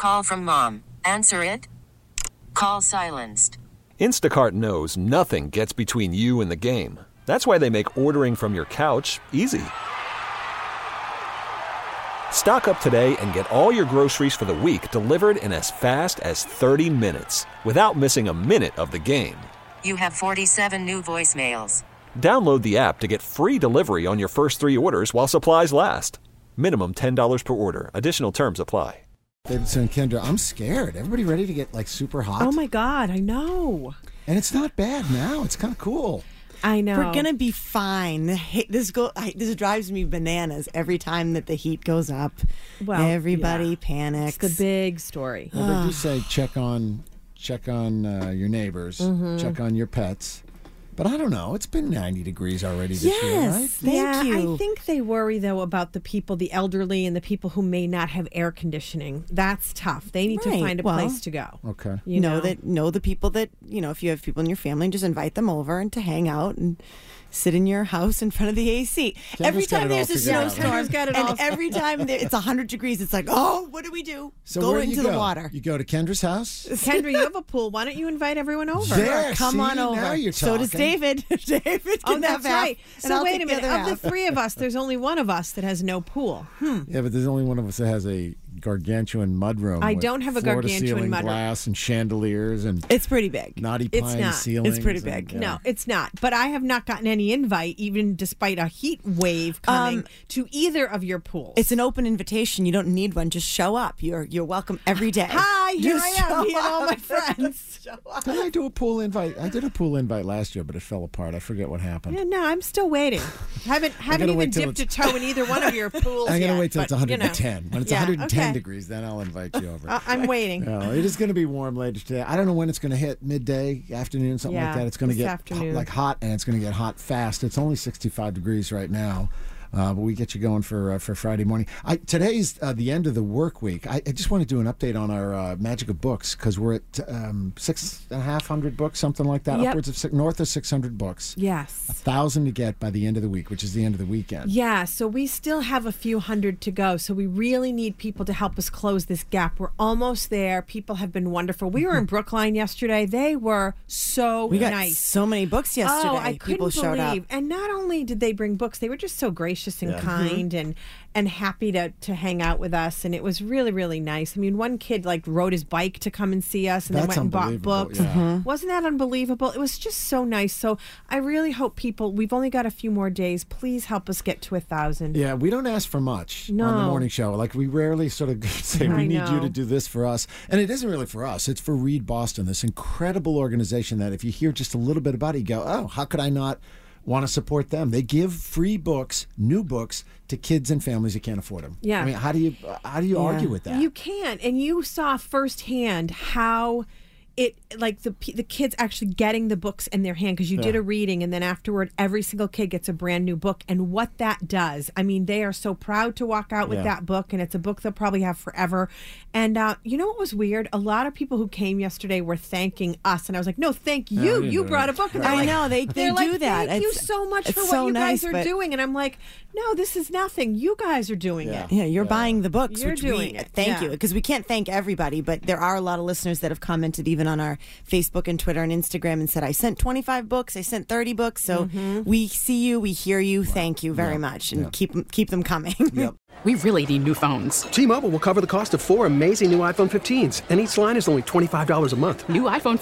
Call from mom. Answer it. Call silenced. Instacart knows nothing gets between you and the game. That's why they make ordering from your couch easy. Stock up today and get all your groceries for the week delivered in as fast as 30 minutes without missing a minute of the game. You have 47 new voicemails. Download the app to get free delivery on your first 3 orders while supplies last. Minimum $10 per order. Additional terms apply. Davidson and Kendra, I'm scared. Everybody ready to get like super hot? Oh my God, I know. And it's not bad now. It's kind of cool. I know. We're going to be fine. This drives me bananas every time that the heat goes up. Well, everybody panics. It's the big story. Well, they do say check on your neighbors, check on your pets. But I don't know. It's been 90 degrees already this year, right? Thank you. I think they worry, though, about the people, the elderly and the people who may not have air conditioning. That's tough. They need to find a place to go. Okay. You know the people that, if you have people in your family, just invite them over and to hang out and sit in your house in front of the AC. Every time there's a snowstorm, and every time it's 100 degrees, it's like, oh, what do we do? So go where into the water. You go to Kendra's house? Kendra, you have a pool. Why don't you invite everyone over? Yeah, Come on over. Now you're talking. So does David. David can that's have half, right. and So I'll wait a take minute. other Of half. the 3 of us, there's only one of us that has no pool. Yeah, but there's only one of us that has a gargantuan mudroom. I with don't have a floor-to-ceiling gargantuan mudroom. glass and chandeliers and It's pretty big. knotty It's pine not. ceilings. It's pretty and- big. yeah. No, it's not. But I have not gotten any invite, even despite a heat wave coming, to either of your pools. It's an open invitation. You don't need one. Just show up. You're welcome every day. Hi, here Just I am, show me and all up. my friends. Did I do a pool invite? I did a pool invite last year, but it fell apart. I forget what happened. Yeah, no, I'm still waiting. Haven't even wait till dipped a toe in either one of your pools I'm yet. going to wait till it's but, 110. When it's Yeah, 110 okay. degrees, then I'll invite you over. I'm waiting. No, it is going to be warm later today. I don't know when it's going to hit, midday, afternoon, something like Yeah, that. It's going to this get afternoon. hot, and it's going to get hot fast. It's only 65 degrees right now. But we get you going for Friday morning. Today's the end of the work week. I just want to do an update on our Magic of Books because we're at 6,500 books, something like that. Yep. Upwards of north of 600 books. Yes. 1,000 to get by the end of the week, which is the end of the weekend. Yeah, so we still have a few hundred to go. So we really need people to help us close this gap. We're almost there. People have been wonderful. We were in Brookline yesterday. They were so We got nice. so many books yesterday. Oh, I People couldn't showed believe. up. And not only did they bring books, they were just so gracious and kind and happy to hang out with us. And it was really, really nice. I mean, one kid rode his bike to come and see us and then That's went and bought unbelievable, books. yeah. Wasn't that unbelievable? It was just so nice. So I really hope we've only got a few more days. Please help us get to 1,000. Yeah, we don't ask for much on the No. morning show. We rarely sort of say we need you know. to do this for us. And it isn't really for us. It's for Read Boston, this incredible organization that if you hear just a little bit about it, you go, oh, how could I not want to support them? They give free books, new books, to kids and families who can't afford them. Yeah. I mean, how do you argue with that? You can't. And you saw firsthand how it the kids actually getting the books in their hand because you did a reading and then afterward every single kid gets a brand new book and what that does. I mean, they are so proud to walk out with that book and it's a book they'll probably have forever. And you know what was weird? A lot of people who came yesterday were thanking us and I was like, no, thank you. You brought a book. And I know they they're do like, that. Thank you It's- so much it's for what so you guys nice, are but- doing. And I'm like, no, this is nothing. You guys are doing it. Yeah, you're buying the books, You're which doing we it, thank yeah. you because we can't thank everybody, but there are a lot of listeners that have commented even on our Facebook and Twitter and Instagram and said, I sent 25 books, I sent 30 books, so we see you, we hear you, thank you very much, and keep them coming. Yep. We really need new phones. T-Mobile will cover the cost of 4 amazing new iPhone 15s, and each line is only $25 a month. New iPhone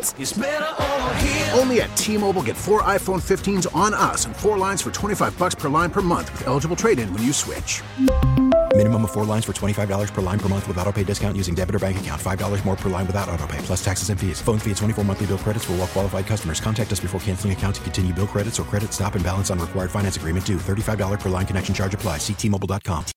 15s? Only at T-Mobile, get 4 iPhone 15s on us and 4 lines for $25 per line per month with eligible trade-in when you switch. Minimum of 4 lines for $25 per line per month with autopay discount using debit or bank account. $5 more per line without autopay, plus taxes and fees. Phone fee at 24 monthly bill credits for well-qualified customers. Contact us before canceling account to continue bill credits or credit stop and balance on required finance agreement due. $35 per line connection charge applies. See T-Mobile.com.